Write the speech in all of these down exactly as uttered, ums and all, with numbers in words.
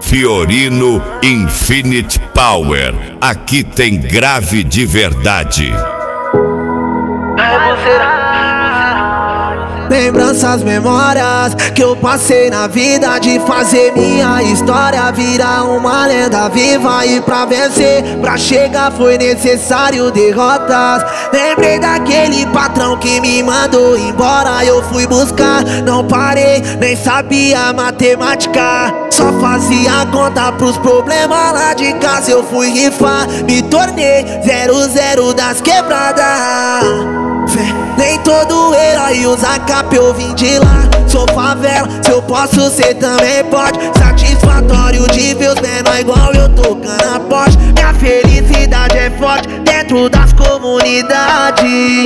Fiorino Infinite Power. Aqui tem grave de verdade. Lembranças, memórias que eu passei na vida, de fazer minha história virar uma lenda viva. E pra vencer, pra chegar foi necessário derrotas. Lembrei daquele patrão que me mandou embora, eu fui buscar, não parei, nem sabia matemática. Só fazia conta pros problemas lá de casa. Eu fui rifar, me tornei zero zero das quebradas. Nem todo herói usa capa, eu vim de lá. Sou favela, se eu posso ser também pode. Satisfatório de ver os menor igual eu tocando a poste. Minha felicidade é forte dentro das comunidades.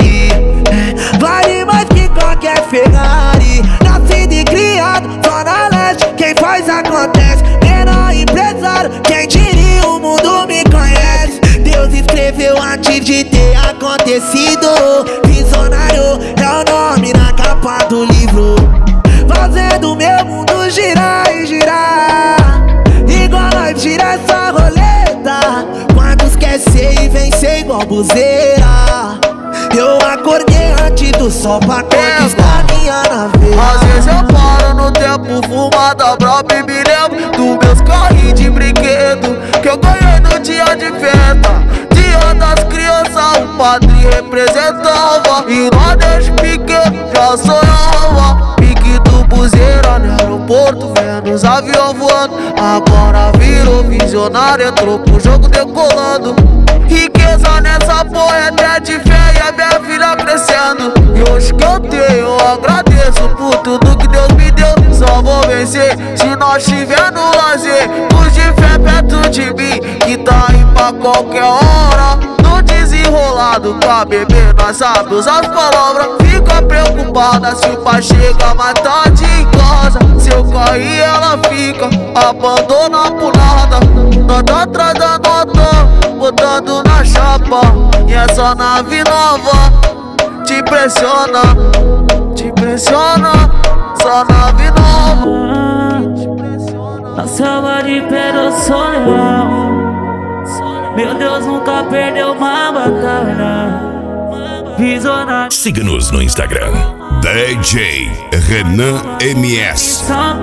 É, vale mais que qualquer Ferrari. Nascido e criado, Zona Leste, quem faz acontece. Menor empresário, quem diria o mundo me conhece. Deus escreveu antes de ter acontecido. Visionário é o nome na capa do livro, fazendo meu mundo girar e girar, igual nós gira essa roleta. Quantos quer ser e vencer igual buzeira? Eu acordei antes do sol pra conquistar minha nave. Às vezes eu paro no tempo, fumada braba, e me lembro dos meus carrinhos de brinquedo que eu ganhei no dia de festa. Dia das crianças, o padre representava, e nós desde pequeno já sonhava. Pique do buzeira no aeroporto, vendo os aviões voando. Agora virou visionário, entrou pro jogo decolando. Riqueza nessa porra é até de fé, e a minha filha crescendo. E hoje que eu tenho, eu agradeço por tudo que Deus me deu. Só vou vencer se nós tiver no lazer. Os de fé perto de mim, que tá aí pra qualquer hora. No desenrolado pra beber, nós sabe usar as palavras. Fica preocupada se o pai chega mais tarde em casa. Se eu cair ela fica, abandona por nada. Nós tá atrás da nota, botando na chapa. E essa nave nova te impressiona, te impressiona. Essa nave nova te impressiona. Na selva de pedra eu sou leal. Meu Deus nunca perdeu uma batalha. Visionário. Siga-nos no Instagram, D J Renan M S. São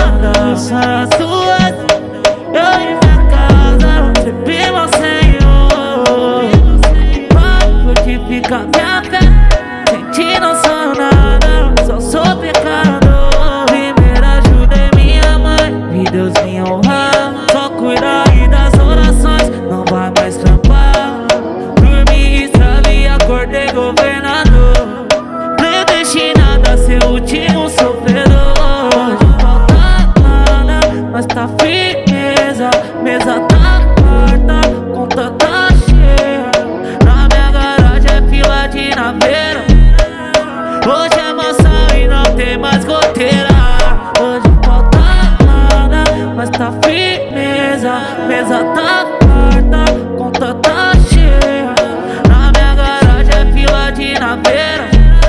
as tuas, eu em minha casa, recebi meu Senhor. Porque fica minha fé, sem ti não sou nada, só sou pecador. Primeiro ajudei minha mãe, e Deus me honrar. Só cuidar aí das orações, não vai mais trampar. Dormi, estralei, acordei governador, predestinado a ser o último sofredor. Não falta nada, mas tá firmeza. Mesa tá farta, conta tá cheia. Na minha garagem é fila de naveira. Hoje é maçã e não tem mais goteira. Hoje falta nada, mas tá firmeza. Mesa tá farta, conta tá cheia. Na minha garagem é fila de naveira.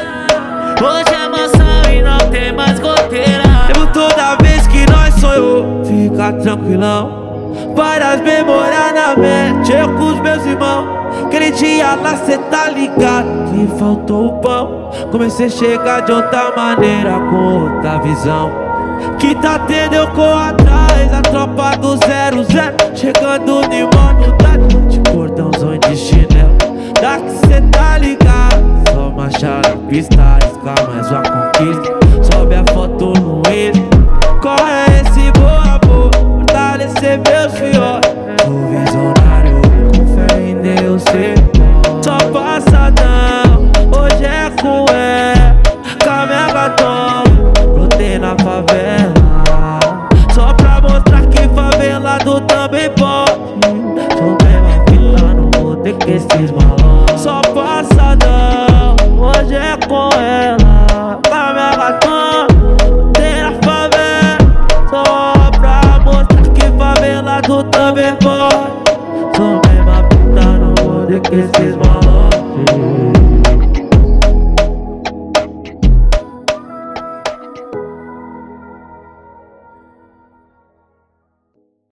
Hoje é maçã e não tem mais goteira. Lembro toda vez que nós sonhou, fica tranquilão. Várias memórias na mente, eu com os meus irmãos. Aquele dia lá cê tá ligado que faltou o pão. Comecei a chegar de outra maneira, com outra visão. Que tá tendo eu corro atrás, a tropa do zero zero. Chegando no imunidade, de cordãozão de chinelo. Daqui cê tá ligado, só marcha na pista, arriscar mais uma conquista. Sobe a foto no Insta, corre esse boa boa, fortalecer meus filhotes. O visionário, com fé em Deus ser bom. Só passadão, hoje é com ela, com a minha gatona. Brotei na favela, só pra mostrar que favelado também pode. Sou bem uma fila, não vou ter que esses malões. Só passadão, hoje é com ela, com a minha gatona. Brotei na favela, só pra mostrar que favelado também pode. Sou bem uma fila, não vou ter que esses malões.